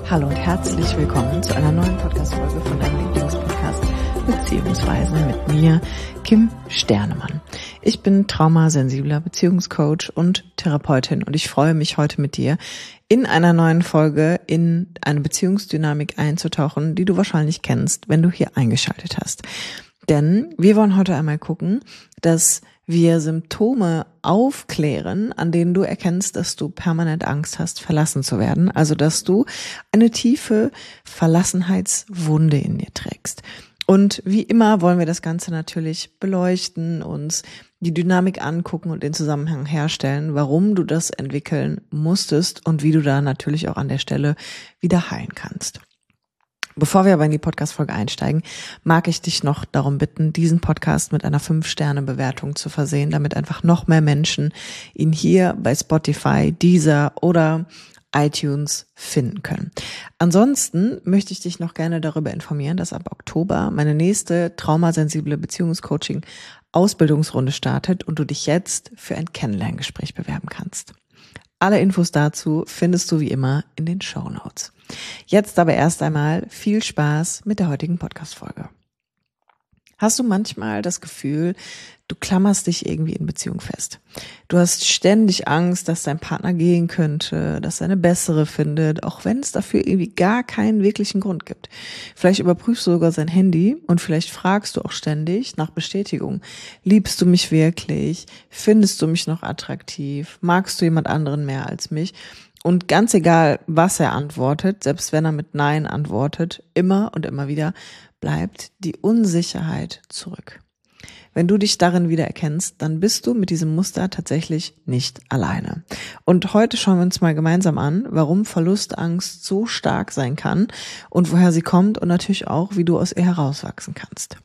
Hallo und herzlich willkommen zu einer neuen Podcast-Folge von deinem Lieblingspodcast beziehungsweise mit mir, Kim Sternemann. Ich bin traumasensibler Beziehungscoach und Therapeutin und ich freue mich heute mit dir in einer neuen Folge in eine Beziehungsdynamik einzutauchen, die du wahrscheinlich kennst, wenn du hier eingeschaltet hast. Denn wir wollen heute einmal gucken, dass wir Symptome aufklären, an denen du erkennst, dass du permanent Angst hast, verlassen zu werden. Also, dass du eine tiefe Verlassenheitswunde in dir trägst. Und wie immer wollen wir das Ganze natürlich beleuchten, uns die Dynamik angucken und den Zusammenhang herstellen, warum du das entwickeln musstest und wie du da natürlich auch an der Stelle wieder heilen kannst. Bevor wir aber in die Podcast-Folge einsteigen, mag ich dich noch darum bitten, diesen Podcast mit einer 5-Sterne-Bewertung zu versehen, damit einfach noch mehr Menschen ihn hier bei Spotify, Deezer oder iTunes finden können. Ansonsten möchte ich dich noch gerne darüber informieren, dass ab Oktober meine nächste traumasensible Beziehungscoaching-Ausbildungsrunde startet und du dich jetzt für ein Kennenlerngespräch bewerben kannst. Alle Infos dazu findest du wie immer in den Shownotes. Jetzt aber erst einmal viel Spaß mit der heutigen Podcast-Folge. Hast du manchmal das Gefühl, du klammerst dich irgendwie in Beziehung fest? Du hast ständig Angst, dass dein Partner gehen könnte, dass er eine bessere findet, auch wenn es dafür irgendwie gar keinen wirklichen Grund gibt. Vielleicht überprüfst du sogar sein Handy und vielleicht fragst du auch ständig nach Bestätigung. Liebst du mich wirklich? Findest du mich noch attraktiv? Magst du jemand anderen mehr als mich? Und ganz egal, was er antwortet, selbst wenn er mit Nein antwortet, immer und immer wieder bleibt die Unsicherheit zurück. Wenn du dich darin wiedererkennst, dann bist du mit diesem Muster tatsächlich nicht alleine. Und heute schauen wir uns mal gemeinsam an, warum Verlustangst so stark sein kann und woher sie kommt und natürlich auch, wie du aus ihr herauswachsen kannst.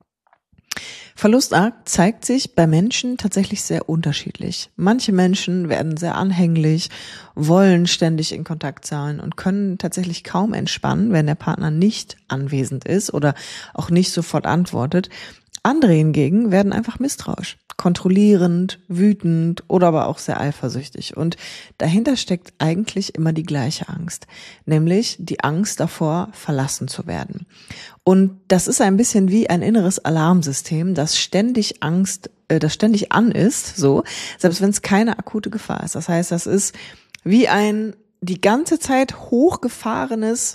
Verlustangst zeigt sich bei Menschen tatsächlich sehr unterschiedlich. Manche Menschen werden sehr anhänglich, wollen ständig in Kontakt sein und können tatsächlich kaum entspannen, wenn der Partner nicht anwesend ist oder auch nicht sofort antwortet. Andere hingegen werden einfach misstrauisch, kontrollierend, wütend oder aber auch sehr eifersüchtig. Und dahinter steckt eigentlich immer die gleiche Angst, nämlich die Angst davor, verlassen zu werden. Und das ist ein bisschen wie ein inneres Alarmsystem, das ständig an ist, so, selbst wenn es keine akute Gefahr ist. Das heißt, das ist wie ein die ganze Zeit hochgefahrenes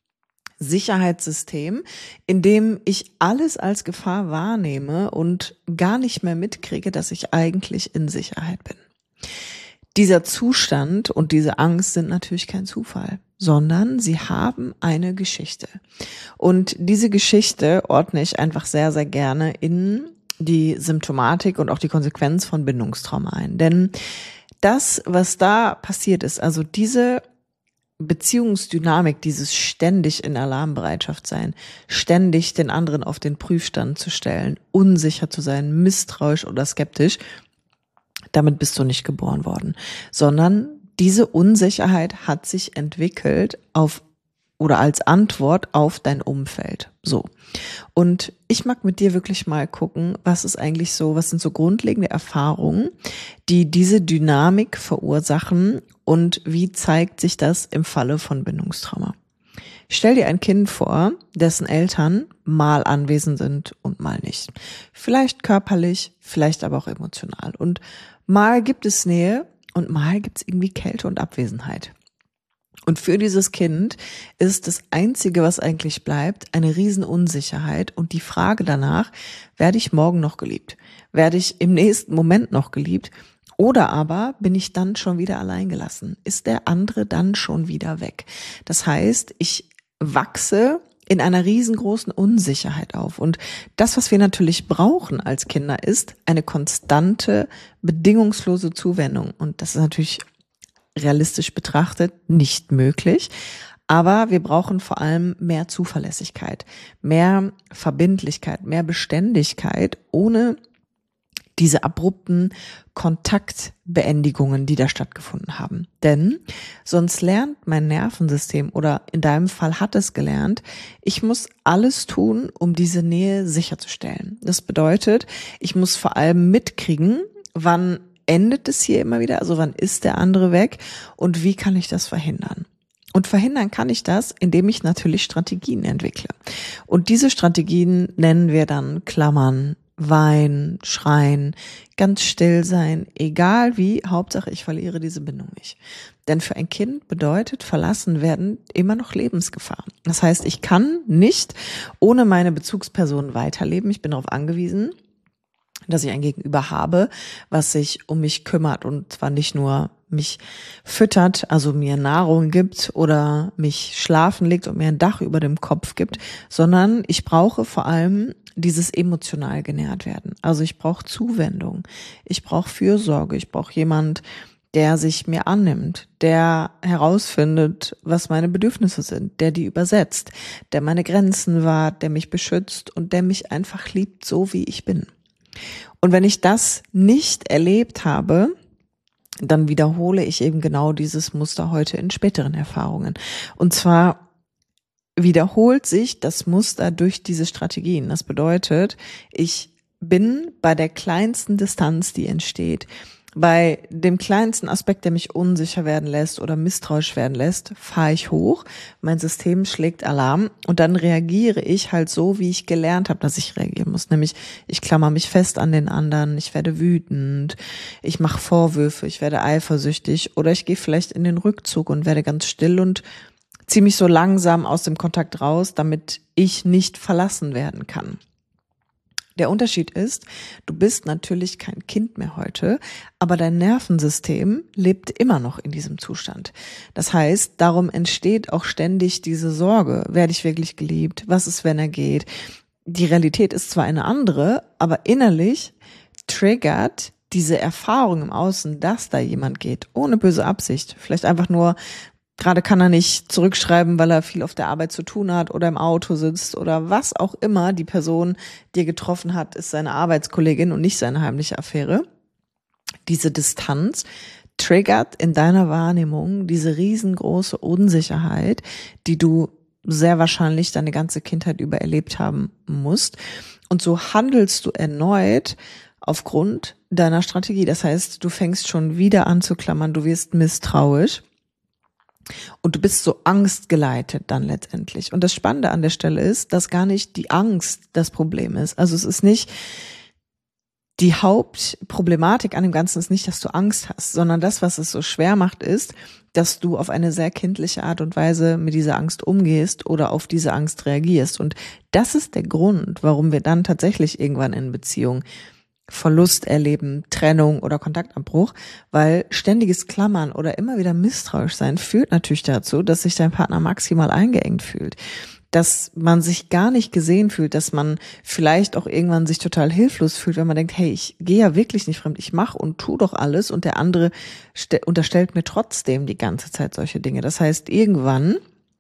Sicherheitssystem, in dem ich alles als Gefahr wahrnehme und gar nicht mehr mitkriege, dass ich eigentlich in Sicherheit bin. Dieser Zustand und diese Angst sind natürlich kein Zufall, sondern sie haben eine Geschichte. Und diese Geschichte ordne ich einfach sehr, sehr gerne in die Symptomatik und auch die Konsequenz von Bindungstrauma ein. Denn das, was da passiert ist, also diese Beziehungsdynamik, dieses ständig in Alarmbereitschaft sein, ständig den anderen auf den Prüfstand zu stellen, unsicher zu sein, misstrauisch oder skeptisch, damit bist du nicht geboren worden, sondern diese Unsicherheit hat sich entwickelt als Antwort auf dein Umfeld. So. Und ich mag mit dir wirklich mal gucken, was sind so grundlegende Erfahrungen, die diese Dynamik verursachen und wie zeigt sich das im Falle von Bindungstrauma. Stell dir ein Kind vor, dessen Eltern mal anwesend sind und mal nicht. Vielleicht körperlich, vielleicht aber auch emotional. Und mal gibt es Nähe und mal gibt es irgendwie Kälte und Abwesenheit. Und für dieses Kind ist das Einzige, was eigentlich bleibt, eine Riesenunsicherheit und die Frage danach, werde ich morgen noch geliebt? Werde ich im nächsten Moment noch geliebt? Oder aber bin ich dann schon wieder allein gelassen? Ist der andere dann schon wieder weg? Das heißt, ich wachse in einer riesengroßen Unsicherheit auf. Und das, was wir natürlich brauchen als Kinder, ist eine konstante, bedingungslose Zuwendung. Und das ist natürlich realistisch betrachtet nicht möglich. Aber wir brauchen vor allem mehr Zuverlässigkeit, mehr Verbindlichkeit, mehr Beständigkeit, ohne diese abrupten Kontaktbeendigungen, die da stattgefunden haben. Denn sonst lernt mein Nervensystem oder in deinem Fall hat es gelernt, ich muss alles tun, um diese Nähe sicherzustellen. Das bedeutet, ich muss vor allem mitkriegen, wann endet es hier immer wieder, also wann ist der andere weg und wie kann ich das verhindern? Und verhindern kann ich das, indem ich natürlich Strategien entwickle. Und diese Strategien nennen wir dann Klammern, Weinen, Schreien, ganz still sein, egal wie, Hauptsache ich verliere diese Bindung nicht. Denn für ein Kind bedeutet verlassen werden immer noch Lebensgefahr. Das heißt, ich kann nicht ohne meine Bezugsperson weiterleben. Ich bin darauf angewiesen, dass ich ein Gegenüber habe, was sich um mich kümmert und zwar nicht nur mich füttert, also mir Nahrung gibt oder mich schlafen legt und mir ein Dach über dem Kopf gibt, sondern ich brauche vor allem dieses emotional genährt werden. Also ich brauche Zuwendung, ich brauche Fürsorge, ich brauche jemand, der sich mir annimmt, der herausfindet, was meine Bedürfnisse sind, der die übersetzt, der meine Grenzen wahrt, der mich beschützt und der mich einfach liebt, so wie ich bin. Und wenn ich das nicht erlebt habe, dann wiederhole ich eben genau dieses Muster heute in späteren Erfahrungen. Und zwar wiederholt sich das Muster durch diese Strategien. Das bedeutet, ich bin bei der kleinsten Distanz, die entsteht, bei dem kleinsten Aspekt, der mich unsicher werden lässt oder misstrauisch werden lässt, fahre ich hoch, mein System schlägt Alarm und dann reagiere ich halt so, wie ich gelernt habe, dass ich reagieren muss. Nämlich, ich klammer mich fest an den anderen, ich werde wütend, ich mache Vorwürfe, ich werde eifersüchtig oder ich gehe vielleicht in den Rückzug und werde ganz still und ziehe mich so langsam aus dem Kontakt raus, damit ich nicht verlassen werden kann. Der Unterschied ist, du bist natürlich kein Kind mehr heute, aber dein Nervensystem lebt immer noch in diesem Zustand. Das heißt, darum entsteht auch ständig diese Sorge, werde ich wirklich geliebt, was ist, wenn er geht? Die Realität ist zwar eine andere, aber innerlich triggert diese Erfahrung im Außen, dass da jemand geht, ohne böse Absicht, vielleicht einfach nur, gerade kann er nicht zurückschreiben, weil er viel auf der Arbeit zu tun hat oder im Auto sitzt oder was auch immer die Person dir getroffen hat, ist seine Arbeitskollegin und nicht seine heimliche Affäre. Diese Distanz triggert in deiner Wahrnehmung diese riesengroße Unsicherheit, die du sehr wahrscheinlich deine ganze Kindheit über erlebt haben musst. Und so handelst du erneut aufgrund deiner Strategie. Das heißt, du fängst schon wieder an zu klammern, du wirst misstrauisch. Und du bist so angstgeleitet dann letztendlich. Und das Spannende an der Stelle ist, dass gar nicht die Angst das Problem ist. Also es ist nicht, die Hauptproblematik an dem Ganzen ist nicht, dass du Angst hast, sondern das, was es so schwer macht, ist, dass du auf eine sehr kindliche Art und Weise mit dieser Angst umgehst oder auf diese Angst reagierst. Und das ist der Grund, warum wir dann tatsächlich irgendwann in Beziehung Verlust erleben, Trennung oder Kontaktabbruch, weil ständiges Klammern oder immer wieder misstrauisch sein führt natürlich dazu, dass sich dein Partner maximal eingeengt fühlt, dass man sich gar nicht gesehen fühlt, dass man vielleicht auch irgendwann sich total hilflos fühlt, wenn man denkt, hey, ich gehe ja wirklich nicht fremd, ich mache und tu doch alles und der andere unterstellt mir trotzdem die ganze Zeit solche Dinge. Das heißt, irgendwann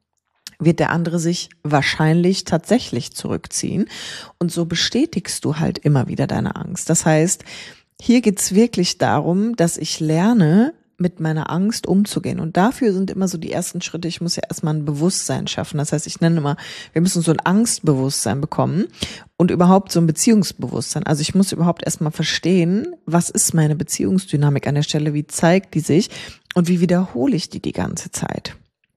wird der andere sich wahrscheinlich tatsächlich zurückziehen. Und so bestätigst du halt immer wieder deine Angst. Das heißt, hier geht's wirklich darum, dass ich lerne, mit meiner Angst umzugehen. Und dafür sind immer so die ersten Schritte, ich muss ja erstmal ein Bewusstsein schaffen. Das heißt, ich nenne immer, wir müssen so ein Angstbewusstsein bekommen und überhaupt so ein Beziehungsbewusstsein. Also ich muss überhaupt erstmal verstehen, was ist meine Beziehungsdynamik an der Stelle, wie zeigt die sich und wie wiederhole ich die ganze Zeit.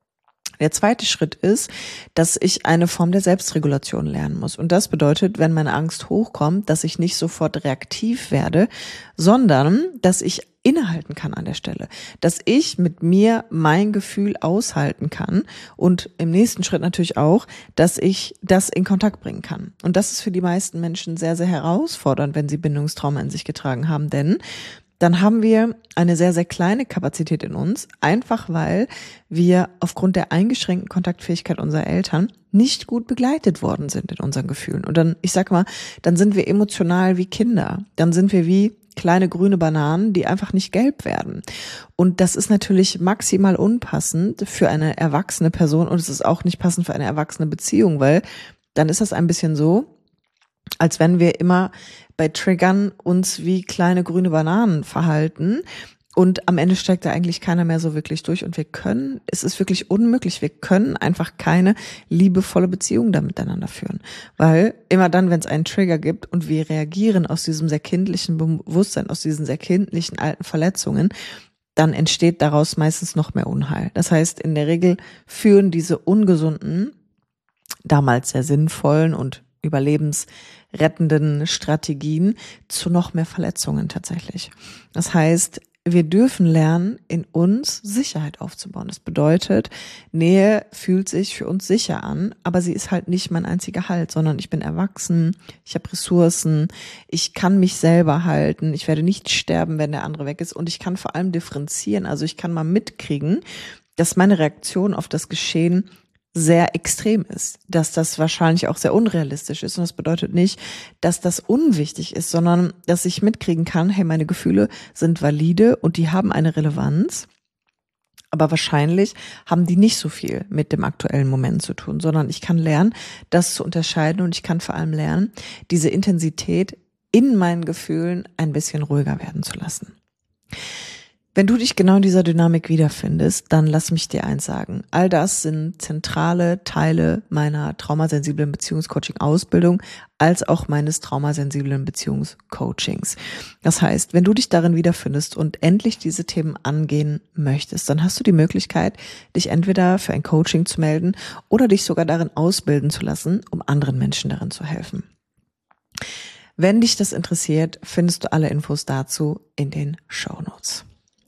Der zweite Schritt ist, dass ich eine Form der Selbstregulation lernen muss. Und das bedeutet, wenn meine Angst hochkommt, dass ich nicht sofort reaktiv werde, sondern dass ich innehalten kann an der Stelle. Dass ich mit mir mein Gefühl aushalten kann und im nächsten Schritt natürlich auch, dass ich das in Kontakt bringen kann. Und das ist für die meisten Menschen sehr, sehr herausfordernd, wenn sie Bindungstrauma in sich getragen haben, denn dann haben wir eine sehr, sehr kleine Kapazität in uns, einfach weil wir aufgrund der eingeschränkten Kontaktfähigkeit unserer Eltern nicht gut begleitet worden sind in unseren Gefühlen. Und dann, ich sag mal, dann sind wir emotional wie Kinder. Dann sind wir wie kleine grüne Bananen, die einfach nicht gelb werden. Und das ist natürlich maximal unpassend für eine erwachsene Person und es ist auch nicht passend für eine erwachsene Beziehung, weil dann ist das ein bisschen so, als wenn wir immer bei Triggern uns wie kleine grüne Bananen verhalten und am Ende steigt da eigentlich keiner mehr so wirklich durch und es ist wirklich unmöglich, wir können einfach keine liebevolle Beziehung da miteinander führen, weil immer dann, wenn es einen Trigger gibt und wir reagieren aus diesem sehr kindlichen Bewusstsein, aus diesen sehr kindlichen alten Verletzungen, dann entsteht daraus meistens noch mehr Unheil. Das heißt, in der Regel führen diese ungesunden, damals sehr sinnvollen und überlebensrettenden Strategien zu noch mehr Verletzungen tatsächlich. Das heißt, wir dürfen lernen, in uns Sicherheit aufzubauen. Das bedeutet, Nähe fühlt sich für uns sicher an, aber sie ist halt nicht mein einziger Halt, sondern ich bin erwachsen, ich habe Ressourcen, ich kann mich selber halten, ich werde nicht sterben, wenn der andere weg ist und ich kann vor allem differenzieren. Also ich kann mal mitkriegen, dass meine Reaktion auf das Geschehen sehr extrem ist, dass das wahrscheinlich auch sehr unrealistisch ist. Und das bedeutet nicht, dass das unwichtig ist, sondern dass ich mitkriegen kann, hey, meine Gefühle sind valide und die haben eine Relevanz. Aber wahrscheinlich haben die nicht so viel mit dem aktuellen Moment zu tun, sondern ich kann lernen, das zu unterscheiden und ich kann vor allem lernen, diese Intensität in meinen Gefühlen ein bisschen ruhiger werden zu lassen. Wenn du dich genau in dieser Dynamik wiederfindest, dann lass mich dir eins sagen. All das sind zentrale Teile meiner traumasensiblen Beziehungscoaching-Ausbildung als auch meines traumasensiblen Beziehungscoachings. Das heißt, wenn du dich darin wiederfindest und endlich diese Themen angehen möchtest, dann hast du die Möglichkeit, dich entweder für ein Coaching zu melden oder dich sogar darin ausbilden zu lassen, um anderen Menschen darin zu helfen. Wenn dich das interessiert, findest du alle Infos dazu in den Shownotes.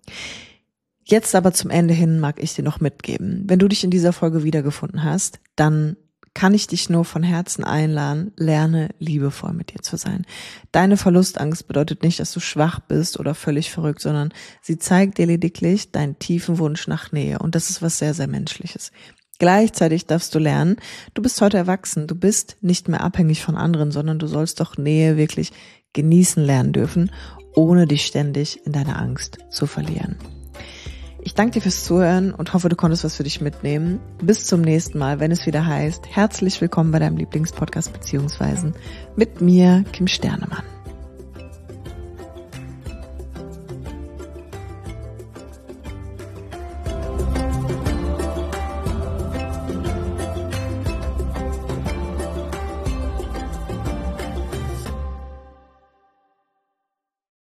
Jetzt aber zum Ende hin mag ich dir noch mitgeben. Wenn du dich in dieser Folge wiedergefunden hast, dann kann ich dich nur von Herzen einladen, lerne liebevoll mit dir zu sein. Deine Verlustangst bedeutet nicht, dass du schwach bist oder völlig verrückt, sondern sie zeigt dir lediglich deinen tiefen Wunsch nach Nähe und das ist was sehr, sehr Menschliches. Gleichzeitig darfst du lernen, du bist heute erwachsen, du bist nicht mehr abhängig von anderen, sondern du sollst doch Nähe wirklich genießen lernen dürfen, ohne dich ständig in deiner Angst zu verlieren. Ich danke dir fürs Zuhören und hoffe, du konntest was für dich mitnehmen. Bis zum nächsten Mal, wenn es wieder heißt, herzlich willkommen bei deinem Lieblingspodcast Beziehungsweisen mit mir, Kim Sternemann.